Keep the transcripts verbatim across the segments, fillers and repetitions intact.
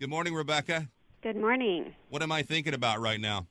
Good morning, Rebecca. Good morning. What am I thinking about right now?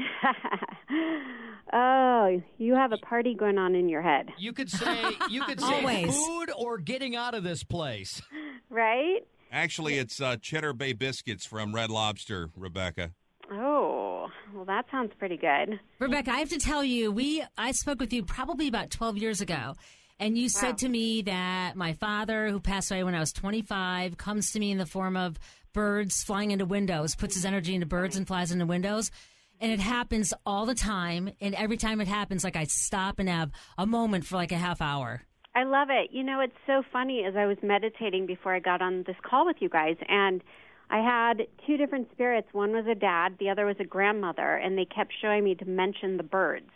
Oh, you have a party going on in your head. You could say you could say Always. food or getting out of this place. Right? Actually, it's uh, Cheddar Bay Biscuits from Red Lobster, Rebecca. Oh, well, that sounds pretty good. Rebecca, I have to tell you, we I spoke with you probably about twelve years ago, and you said Wow. to me that my father, who passed away when I was twenty-five, comes to me in the form of birds flying into windows, puts his energy into birds and flies into windows. And it happens all the time, and every time it happens, like I stop and have a moment for like a half hour. I love it. You know, it's so funny as I was meditating before I got on this call with you guys, and I had two different spirits. One was a dad, the other was a grandmother, and they kept showing me to mention the birds.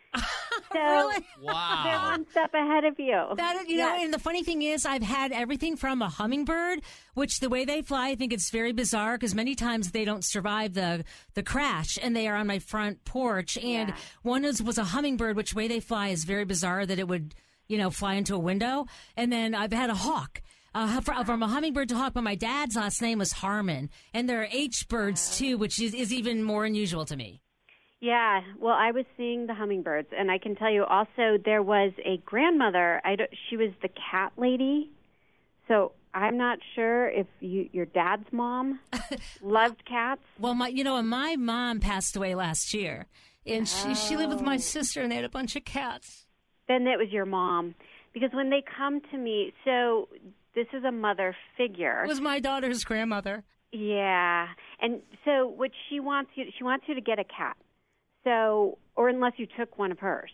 So Really? they're Wow. one step ahead of you. That you know, Yes. and the funny thing is, I've had everything from a hummingbird, which the way they fly, I think it's very bizarre because many times they don't survive the the crash, and they are on my front porch. And Yeah. one is, was a hummingbird, which way they fly is very bizarre that it would, you know, fly into a window. And then I've had a hawk. Uh, fr- from a hummingbird to hawk, but my dad's last name was Harmon, and there are H birds too, which is, is even more unusual to me. Yeah, well, I was seeing the hummingbirds, and I can tell you also there was a grandmother. I don't, she was the cat lady, so I'm not sure if you, your dad's mom loved cats. Well, my, you know, my mom passed away last year, and she, she lived with my sister, and they had a bunch of cats. Then it was your mom, because when they come to me, so this is a mother figure. It was my daughter's grandmother. Yeah, and so what she wants you, she wants you to get a cat. So, or unless you took one of hers.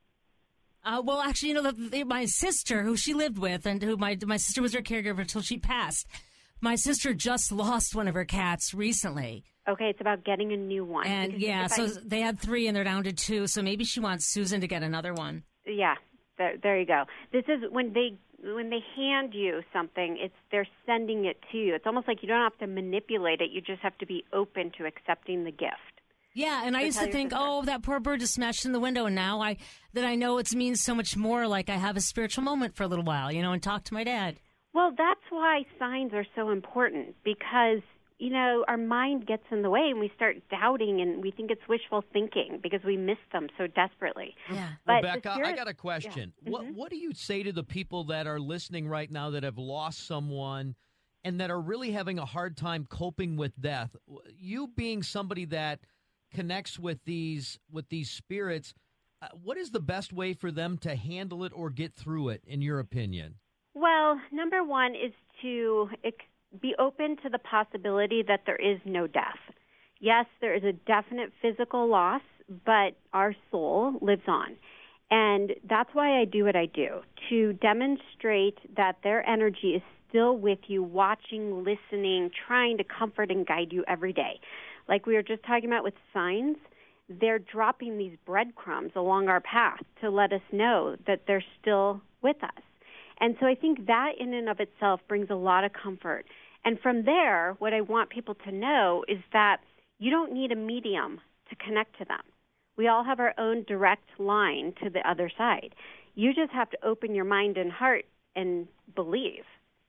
Uh, well, actually, you know, the, the, my sister, who she lived with, and who my my sister was her caregiver until she passed. My sister just lost one of her cats recently, Okay, it's about getting a new one. and Because yeah, if so I- they had three, and they're down to two. So maybe she wants Susan to get another one. Yeah, there, there you go. This is when they when they hand you something, it's they're sending it to you. It's almost like you don't have to manipulate it. You just have to be open to accepting the gift. Yeah, and I So used tell to your think, sister. oh, that poor bird just smashed in the window, and now I that I know it means so much more. Like I have a spiritual moment for a little while, you know, and talk to my dad. Well, that's why signs are so important because, you know, our mind gets in the way and we start doubting and we think it's wishful thinking because we miss them so desperately. Yeah. But the Rebecca, I spirit- got a question. Yeah. What Mhm. what do you say to the people that are listening right now that have lost someone and that are really having a hard time coping with death? You being somebody that connects with these with these spirits, uh, what is the best way for them to handle it or get through it, in your opinion? Well, number one is to ex- be open to the possibility that there is no death. Yes, there is a definite physical loss, but our soul lives on. And that's why I do what I do, to demonstrate that their energy is still with you, watching, listening, trying to comfort and guide you every day. Like we were just talking about with signs, they're dropping these breadcrumbs along our path to let us know that they're still with us. And so I think that in and of itself brings a lot of comfort. And from there, what I want people to know is that you don't need a medium to connect to them. We all have our own direct line to the other side. You just have to open your mind and heart and believe.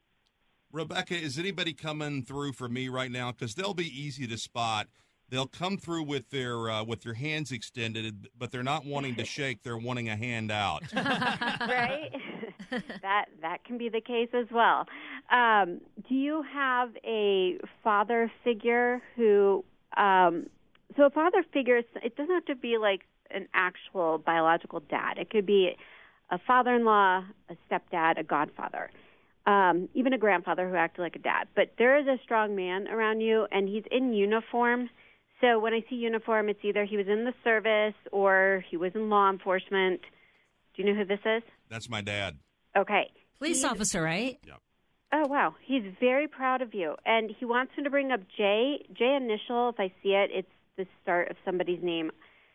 Rebecca, is anybody coming through for me right now? Because they'll be easy to spot. They'll come through with their uh, with their hands extended, but they're not wanting to shake. They're wanting a hand out. Right? that that can be the case as well. Um, do you have a father figure who? Um, so a father figure, it doesn't have to be like an actual biological dad. It could be a father-in-law, a stepdad, a godfather, um, even a grandfather who acted like a dad. But there is a strong man around you, and he's in uniform. So when I see uniform, it's either he was in the service or he was in law enforcement. Do you know who this is? That's my dad. Okay. Police He's- officer, right? Oh, wow. He's very proud of you. And he wants me to bring up J. J initial, if I see it, it's the start of somebody's name.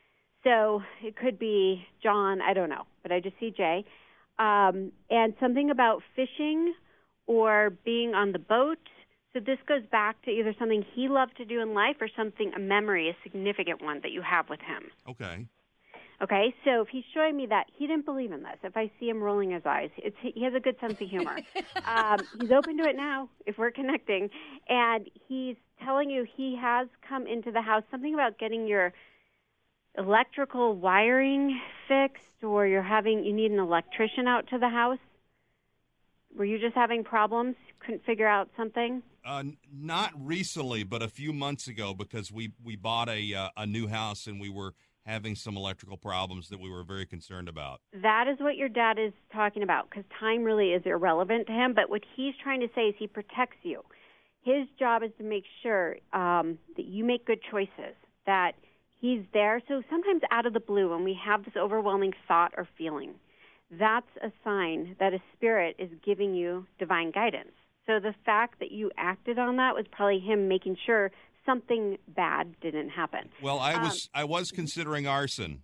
So it could be John, I don't know, but I just see J. Um, and something about fishing or being on the boat. So this goes back to either something he loved to do in life or something, a memory, a significant one that you have with him. Okay. Okay, so if he's showing me that, he didn't believe in this. If I see him rolling his eyes, it's, he has a good sense of humor. um, he's open to it now, if we're connecting. And he's telling you he has come into the house, something about getting your electrical wiring fixed, or you're having, you need an electrician out to the house. Were you just having problems? Couldn't figure out something? Uh, not recently, but a few months ago, because we, we bought a, uh, a new house and we were having some electrical problems that we were very concerned about. That is what your dad is talking about, because time really is irrelevant to him. But what he's trying to say is he protects you. His job is to make sure um, that you make good choices, that he's there. So sometimes out of the blue, when we have this overwhelming thought or feeling, that's a sign that a spirit is giving you divine guidance. So the fact that you acted on that was probably him making sure something bad didn't happen. Well, I um, was I was considering arson.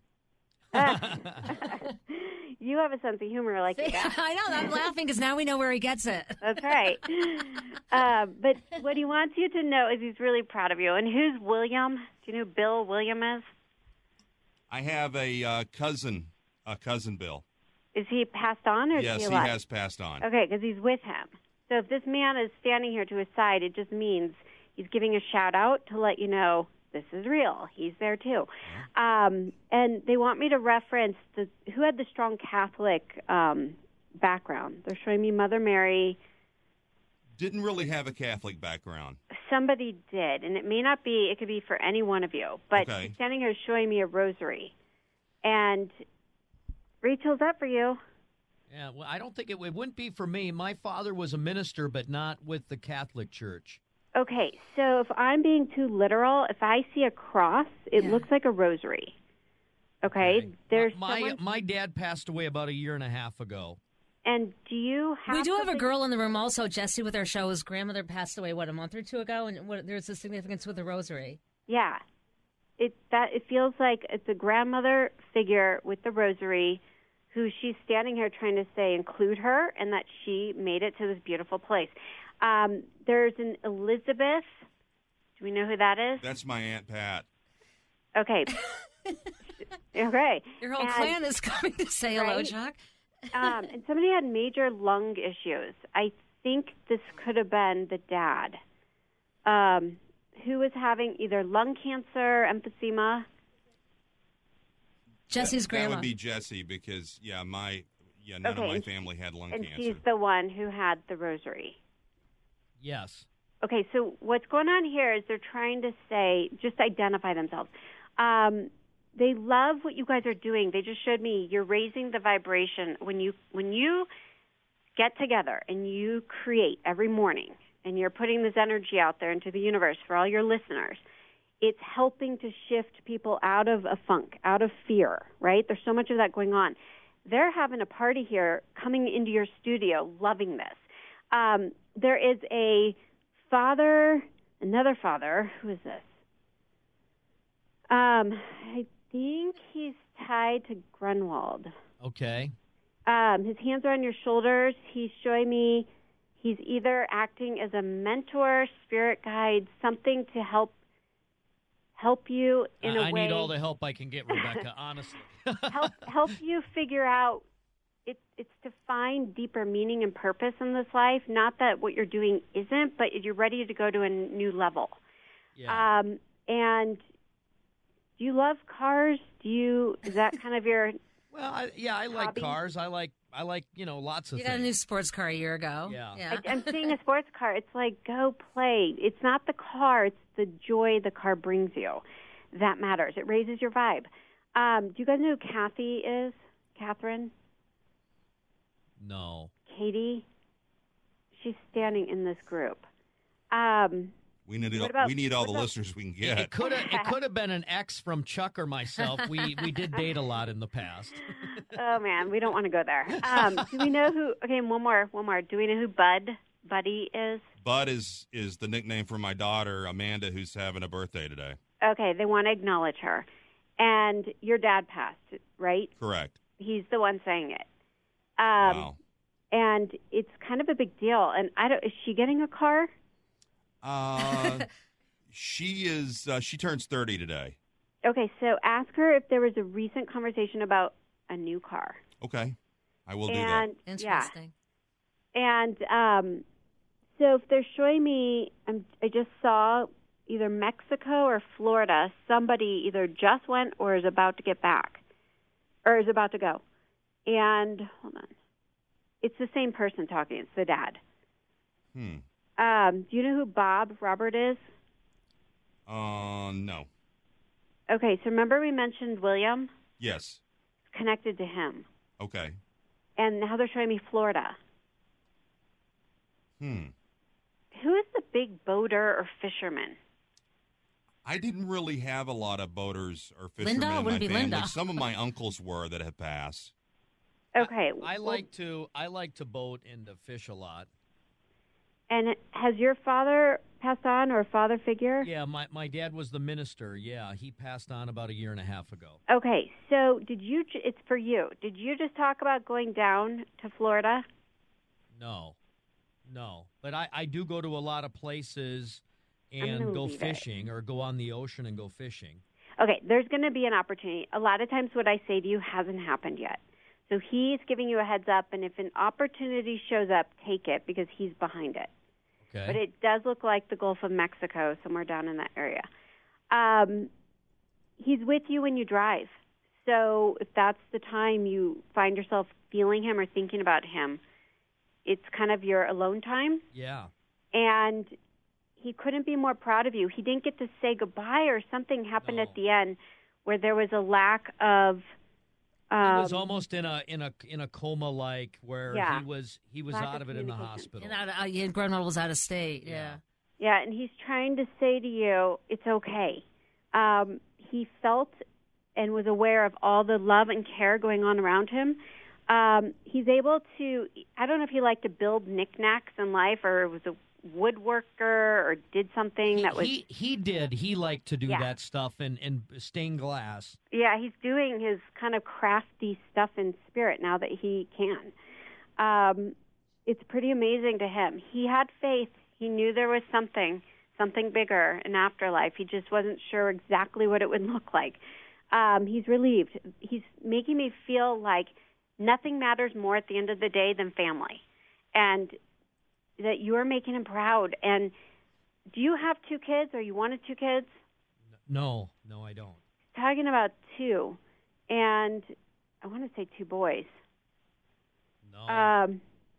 You have a sense of humor like that. I know. I'm laughing because now we know where he gets it. That's right. uh, but what he wants you to know is he's really proud of you. And who's William? Do you know who Bill William is? I have a uh, cousin, a cousin Bill. Is he passed on or Yes, is he he alive? has passed on. Okay, because he's with him. So if this man is standing here to his side, it just means he's giving a shout-out to let you know this is real. He's there, too. Yeah. Um, and they want me to reference the, who had the strong Catholic um, background. They're showing me Mother Mary. Didn't really have a Catholic background. Somebody did, and it may not be, it could be for any one of you. But okay. He's standing here showing me a rosary. And Rachel's up for you. Yeah, well, I don't think it, it wouldn't be for me. My father was a minister, but not with the Catholic Church. Okay, so if I'm being too literal, if I see a cross, it Yeah. looks like a rosary. Okay, Okay. there's my someone, my dad passed away about a year and a half ago. and do you have? We do have a something- girl in the room also, Jesse, with our show. His grandmother passed away, what, a month or two ago? And what, there's a significance with the rosary. Yeah, it that it feels like it's a grandmother figure with the rosary, who she's standing here trying to say include her, and that she made it to this beautiful place. Um, there's an Elizabeth. Do we know who that is? That's my Aunt Pat. Okay. Okay. Your whole And- clan is coming to say hello, Right? Chuck. um, and somebody had major lung issues. I think this could have been the dad, um, who was having either lung cancer, emphysema. Jesse's that, grandma. That would be Jesse because, yeah, my yeah none Okay, of my and- family had lung And cancer. she's the one who had the rosary. Yes. Okay, so what's going on here is they're trying to say, just identify themselves. Um, they love what you guys are doing. They just showed me you're raising the vibration when you when you get together and you create every morning, and you're putting this energy out there into the universe for all your listeners. It's helping to shift people out of a funk, out of fear, right? There's so much of that going on. They're having a party here, coming into your studio, loving this. Um, there is a father, another father. Who is this? Um, I think he's tied to Grunwald. Okay. Um, his hands are on your shoulders. He's showing me he's either acting as a mentor, spirit guide, something to help help you in I, a I way. need all the help I can get, Rebecca, honestly. help help you figure out it, it's to find deeper meaning and purpose in this life. Not that what you're doing isn't, but you're ready to go to a new level. Yeah. Um, and do you love cars? Do you is that kind of your Well, I, yeah, I like hobby? cars. I like, I like, you know, lots of You things. got a new sports car a year ago. Yeah. yeah. I, I'm seeing a sports car. It's like, go play. It's not the car. It's the joy the car brings you. That matters. It raises your vibe. Um, do you guys know who Kathy is? Catherine? No. Katie? She's standing in this group. Um, we need what about- we need all what the about- listeners we can It get. could have, it could have been an ex from Chuck or myself. We we did date a lot in the past. oh, man, we don't want to go there. Um, do we know who? Okay, one more, one more. Do we know who Bud, Buddy is? Bud is is the nickname for my daughter Amanda, who's having a birthday today. Okay, they want to acknowledge her. And your dad passed, right? Correct. He's the one saying it. Um, Wow. And it's kind of a big deal. And I don't. Is she getting a car? Uh, she is. Uh, she turns thirty today. Okay, so ask her if there was a recent conversation about a new car. Okay. I will do and, that. Interesting. Yeah. And um, so if they're showing me, um, I just saw either Mexico or Florida, somebody either just went or is about to get back, or is about to go. And, hold on. It's the same person talking. It's the dad. Hmm. Um, do you know who Bob Robert is? Uh, no. Okay, so remember we mentioned William? Yes. Connected to him. Okay. And now they're showing me Florida. Hmm. Who is the big boater or fisherman? I didn't really have a lot of boaters or fishermen Linda? in my Wouldn't be family. Linda. Some of my uncles were that have passed. Okay. I, I well, like to I like to boat and to fish a lot. And has your father passed on, or a father figure? Yeah, my, my dad was the minister. Yeah, he passed on about a year and a half ago. Okay, so did you, it's for you, did you just talk about going down to Florida? No, no. But I, I do go to a lot of places I'm and gonna go leave it. fishing or go on the ocean and go fishing. Okay, there's going to be an opportunity. A lot of times what I say to you hasn't happened yet. So he's giving you a heads up, and if an opportunity shows up, take it because he's behind it. Okay. But it does look like the Gulf of Mexico, somewhere down in that area. Um, he's with you when you drive. So if that's the time you find yourself feeling him or thinking about him, it's kind of your alone time. Yeah. And he couldn't be more proud of you. He didn't get to say goodbye, or something happened No. at the end where there was a lack of He um, was almost in a in a in a coma, like where Yeah. he was he was Lack out of of it in the communication. hospital. And out, uh, yeah, grandmother was out of state. Yeah. Yeah, and he's trying to say to you, it's okay. Um, he felt and was aware of all the love and care going on around him. Um, he's able to, I don't know if he liked to build knickknacks in life or was a woodworker or did something He, that was... he he did. He liked to do Yeah. that stuff and, and stained glass. Yeah, he's doing his kind of crafty stuff in spirit now that he can. Um, it's pretty amazing to him. He had faith. He knew there was something, something bigger in afterlife. He just wasn't sure exactly what it would look like. Um, he's relieved. He's making me feel like nothing matters more at the end of the day than family, and that you're making him proud. And do you have two kids, or you wanted two kids? No, no, I don't. Talking about two, and I want to say two boys. No. Um,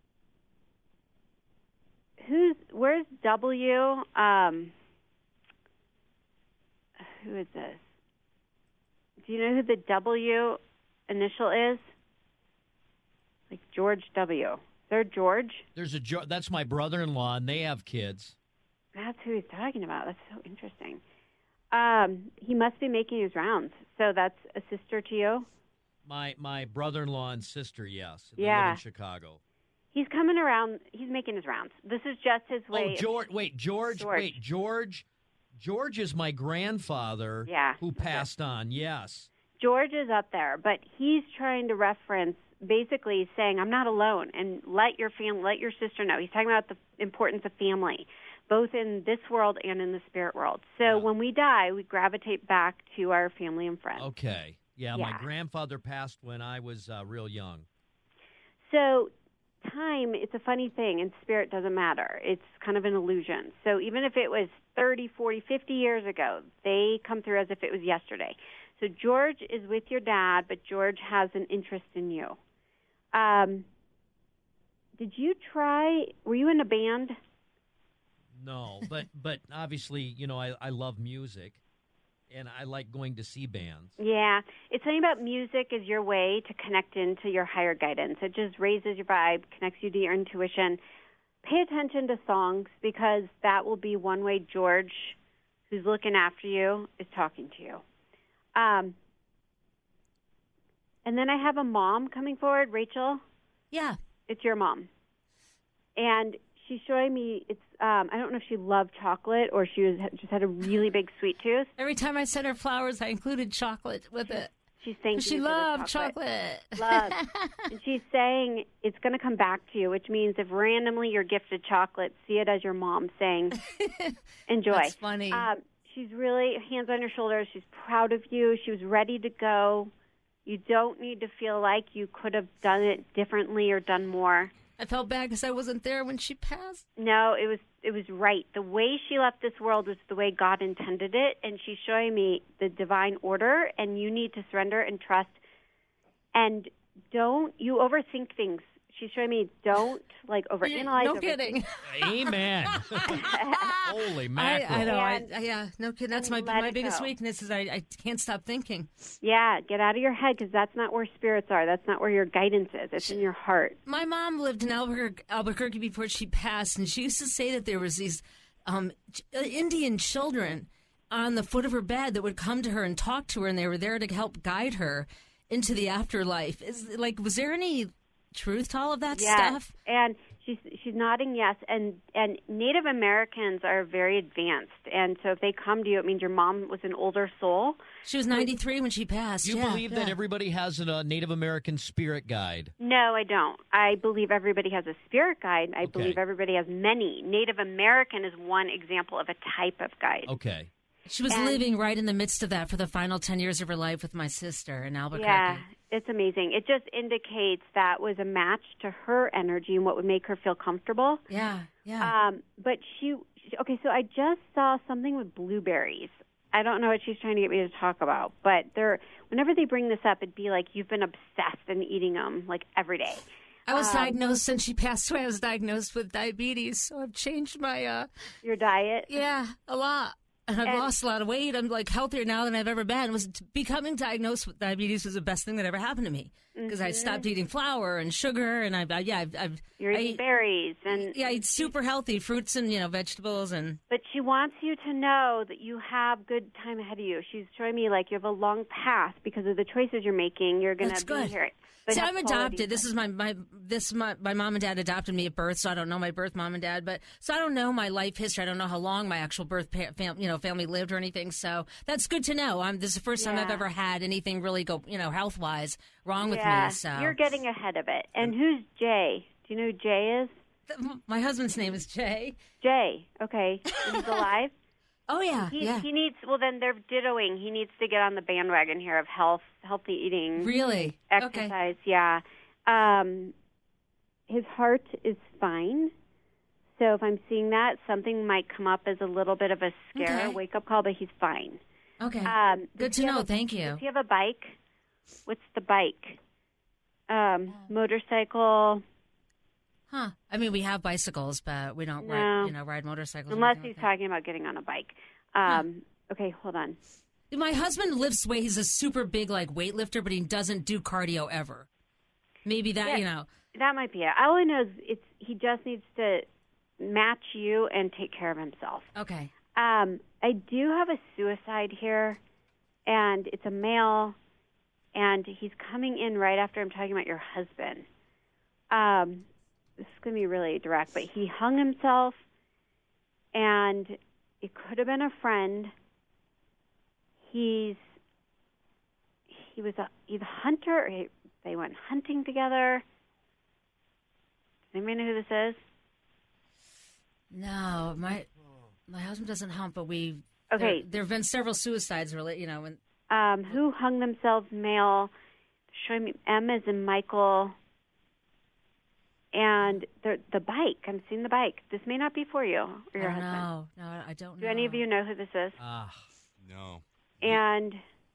who's where's W? Um, who is this? Do you know who the W initial is? Like George W. Is there a George? There's a jo- that's my brother-in-law, and they have kids. That's who he's talking about. That's so interesting. Um, he must be making his rounds. So that's a sister to you? My my brother-in-law and sister, yes. They Yeah. live in Chicago. He's coming around. He's making his rounds. This is just his way. Oh, George. Wait, George, George. Wait, George. George is my grandfather. Yeah, Who that's it. passed on? Yes. George is up there, but he's trying to reference, basically saying, I'm not alone, and let your family, let your sister know. He's talking about the importance of family, both in this world and in the spirit world. So Yeah. when we die, we gravitate back to our family and friends. Okay. Yeah, Yeah. my grandfather passed when I was uh, real young. So time, it's a funny thing, and spirit doesn't matter. It's kind of an illusion. So even if it was thirty, forty, fifty years ago, they come through as if it was yesterday. So George is with your dad, but George has an interest in you. Um, did you try, were you in a band? No, but but obviously, you know, I, I love music, and I like going to see bands. Yeah, it's something about music is your way to connect into your higher guidance. It just raises your vibe, connects you to your intuition. Pay attention to songs, because that will be one way George, who's looking after you, is talking to you. Um, and then I have a mom coming forward, Rachel. Yeah. It's your mom. And she's showing me, it's, um, I don't know if she loved chocolate or she was, just had a really big sweet tooth. Every time I sent her flowers, I included chocolate with it. She's thanking She you for the loved chocolate. Love. And she's saying it's going to come back to you, which means if randomly you're gifted chocolate, see it as your mom saying, enjoy. That's funny. Um, she's really hands on your shoulders. She's proud of you. She was ready to go. You don't need to feel like you could have done it differently or done more. I felt bad because I wasn't there when she passed. No, it was it was right. The way she left this world was the way God intended it, and she's showing me the divine order, and you need to surrender and trust. And don't, you overthink things. She's showing me don't, like, overanalyze. No overthink. kidding. Amen. Holy mackerel. I, I know. I, And- I, yeah, no kidding. That's my let my it biggest go. weakness is I, I can't stop thinking. Yeah, get out of your head, because that's not where spirits are. That's not where your guidance is. It's in your heart. My mom lived in Albuquerque, Albuquerque before she passed, and she used to say that there was these um, ch- uh, Indian children on the foot of her bed that would come to her and talk to her, and they were there to help guide her into the afterlife. Is like, was there any truth to all of that Yes, stuff? and she's she's nodding yes. And and Native Americans are very advanced, and so if they come to you, it means your mom was an older soul. She was ninety-three when she passed. Do you yeah, believe yeah. that everybody has a Native American spirit guide? No, I don't. I believe everybody has a spirit guide. I Okay. believe everybody has many. Native American is one example of a type of guide. Okay. She was and- living right in the midst of that for the final ten years of her life with my sister in Albuquerque. Yeah, it's amazing. It just indicates that was a match to her energy and what would make her feel comfortable. Yeah, yeah. Um, but she, she, okay, so I just saw something with blueberries. I don't know what she's trying to get me to talk about, but they're, whenever they bring this up, it'd be like you've been obsessed and eating them like every day. I was um, diagnosed, since she passed away, I was diagnosed with diabetes, so I've changed my, uh, Your diet. yeah, a lot. And I've And- lost a lot of weight. I'm like healthier now than I've ever been. It was becoming diagnosed with diabetes was the best thing that ever happened to me because I stopped eating flour and sugar, and I've, I, yeah, I've, I've You're I eating eat- berries, and yeah, I eat super healthy fruits and you know vegetables and. but she wants you to know that you have good time ahead of you. She's showing me like you have a long path because of the choices you're making. You're going That's to be good. here. But See, have I'm quality adopted. This time. is my my this my my mom and dad adopted me at birth, so I don't know my birth mom and dad. But so I don't know my life history. I don't know how long my actual birth pa- fam, you know family lived or anything. So that's good to know. I'm this is the first time I've Yeah. ever had anything really go you know health wise wrong with yeah, me. So you're getting ahead of it. And who's Jay? Do you know who Jay is? Th- my husband's name is Jay. Jay. Okay, he's alive. Oh yeah, He, yeah. he needs. Well, then they're dittoing. He needs to get on the bandwagon here of health, healthy eating, Really? Okay. exercise. Yeah. Um, his heart is fine. So if I'm seeing that, something might come up as a little bit of a scare, Okay. wake up call, but he's fine. Okay. Um, Good does to he have know. a- Thank you. Does he have a bike? What's the bike? Um, motorcycle. Huh. I mean, we have bicycles, but we don't No. ride you know ride motorcycles. or Unless anything he's like that. talking about getting on a bike. Um, Okay, hold on. My husband lifts weight. He's a super big like weightlifter, but he doesn't do cardio ever. Maybe that Yeah. you know. That might be it. All I know is it's he just needs to match you and take care of himself. Okay. Um, I do have a suicide here, and it's a male, and he's coming in right after I'm talking about your husband. Um, this is going to be really direct, but he hung himself, and it could have been a friend. He's he was a he's a hunter. Or he, they went hunting together. Does anybody know who this is? No, my my husband doesn't hunt, but we. Okay. There, there have been several suicides, really. You know, when Um, who hung themselves male? Showing me M as in Michael. And the the bike. I'm seeing the bike. This may not be for you or your oh, husband. no, no, I don't. Do know. any of you know who this is? Ah. No. And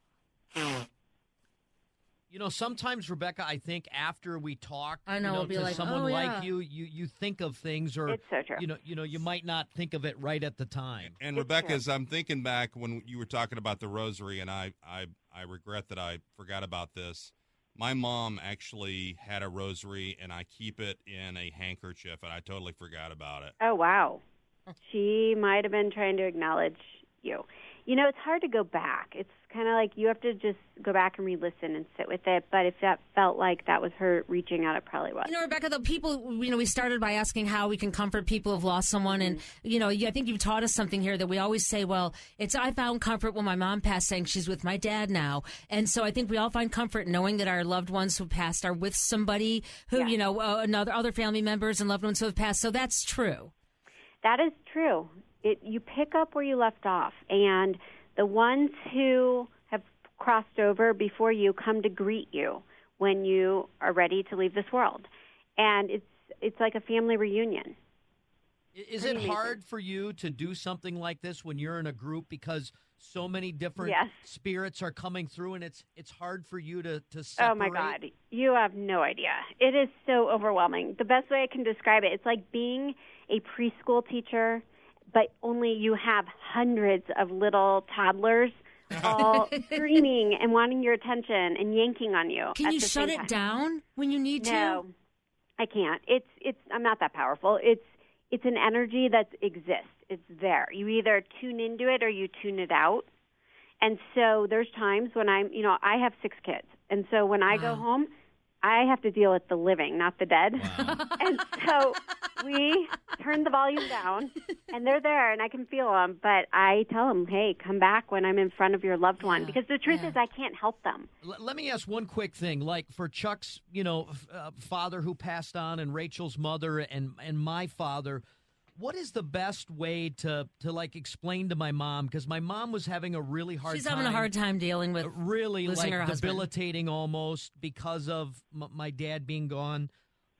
You know, sometimes, Rebecca, I think after we talk, I know, you know we'll be to like, someone "Oh, like yeah." you, you, you think of things, or it's so true. you know, you know, you might not think of it right at the time. And It's Rebecca, true. as I'm thinking back when you were talking about the rosary, and I, I, I regret that I forgot about this. My mom actually had a rosary, and I keep it in a handkerchief, and I totally forgot about it. Oh, wow. She might have been trying to acknowledge you. You know, it's hard to go back. It's kind of like you have to just go back and re-listen and sit with it. But if that felt like that was her reaching out, it probably was. You know, Rebecca, the people, you know, we started by asking how we can comfort people who've lost someone. And, you know, you- I think you've taught us something here that we always say, well, it's, I found comfort when my mom passed saying she's with my dad now. And so I think we all find comfort knowing that our loved ones who passed are with somebody who, Yeah. you know, uh, another, other family members and loved ones who have passed. So that's true. That is true. It you pick up where you left off, and the ones who have crossed over before you come to greet you when you are ready to leave this world. And it's it's like a family reunion. Is it hard for you to do something like this when you're in a group because so many different Yes. spirits are coming through, and it's it's hard for you to, to separate? Oh, my God. You have no idea. It is so overwhelming. The best way I can describe it, it's like being a preschool teacher, but only you have hundreds of little toddlers all screaming and wanting your attention and yanking on you. Can at you the shut same it time. down when you need No, to? I can't. It's it's. I'm not that powerful. It's it's an energy that exists. It's there. You either tune into it or you tune it out. And so there's times when I'm, you know, I have six kids, and so when I go Wow. home, I have to deal with the living, not the dead. Wow. And so we turn the volume down, and they're there, and I can feel them. But I tell them, hey, come back when I'm in front of your loved one, Yeah, because the truth yeah. is I can't help them. L- let me ask one quick thing. Like for Chuck's, you know, f- uh, father who passed on, and Rachel's mother, and and my father, what is the best way to to like explain to my mom? Because my mom was having a really hard She's time. having a hard time dealing with. uh, really losing like her husband. debilitating almost because of m- my dad being gone.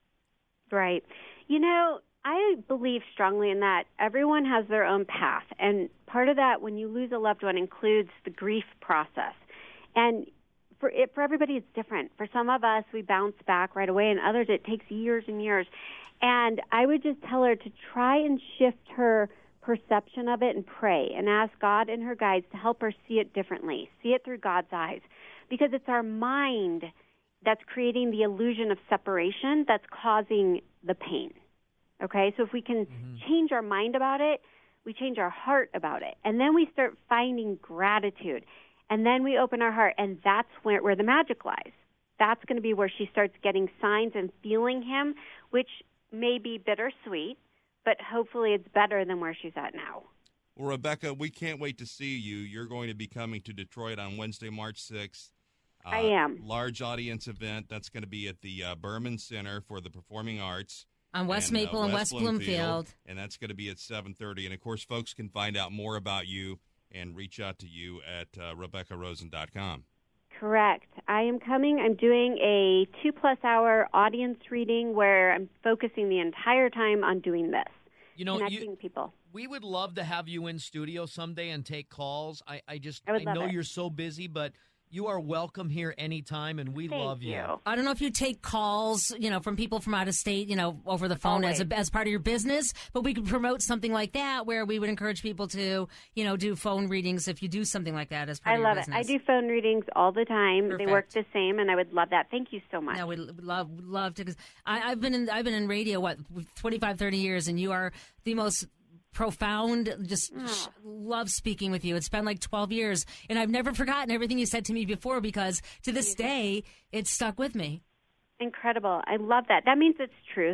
Right. You know, I believe strongly in that. Everyone has their own path. And part of that, when you lose a loved one, includes the grief process. And for it, for everybody, it's different. For some of us, we bounce back right away, and others, it takes years and years. And I would just tell her to try and shift her perception of it and pray and ask God and her guides to help her see it differently, see it through God's eyes. Because it's our mind that's creating the illusion of separation that's causing the pain. Okay? So if we can Mm-hmm. change our mind about it, we change our heart about it. And then we start finding gratitude. And then we open our heart, and that's where, where the magic lies. That's going to be where she starts getting signs and feeling him, which may be bittersweet, but hopefully it's better than where she's at now. Well, Rebecca, we can't wait to see you. You're going to be coming to Detroit on Wednesday, March sixth. Uh, I am. Large audience event. That's going to be at the uh, Berman Center for the Performing Arts. On West and, uh, Maple and West Bloomfield. And that's going to be at seven thirty. And, of course, folks can find out more about you and reach out to you at uh, Rebecca Rosen dot com. Correct. I am coming. I'm doing a two-plus hour audience reading where I'm focusing the entire time on doing this, You know, connecting you, people. we would love to have you in studio someday and take calls. I, I just I would I love know it. you're so busy, but you are welcome here anytime, and we Thank love you. I don't know if you take calls, you know, from people from out of state, you know, over the phone as a, as part of your business, but we could promote something like that where we would encourage people to, you know, do phone readings if you do something like that as part I of your love it. business. I do phone readings all the time. They work Perfect. the same, and I would love that. Thank you so much. No, we'd we'd love we'd love to. Cause I, I've been in I've been in radio what twenty-five, thirty years, and you are the most profound. Just sh- love speaking with you. It's been like twelve years, and I've never forgotten everything you said to me before because to this day it's stuck with me. Incredible. I love that. That means it's truth.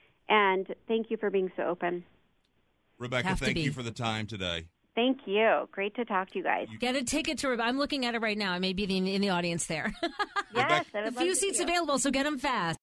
And thank you for being so open. Rebecca, Have to thank be. you for the time today. Thank you. Great to talk to you guys. Get a ticket to. I'm looking at it right now. I may be in, in the audience there. Yes, I a would love few to see seats you. available, so get them fast.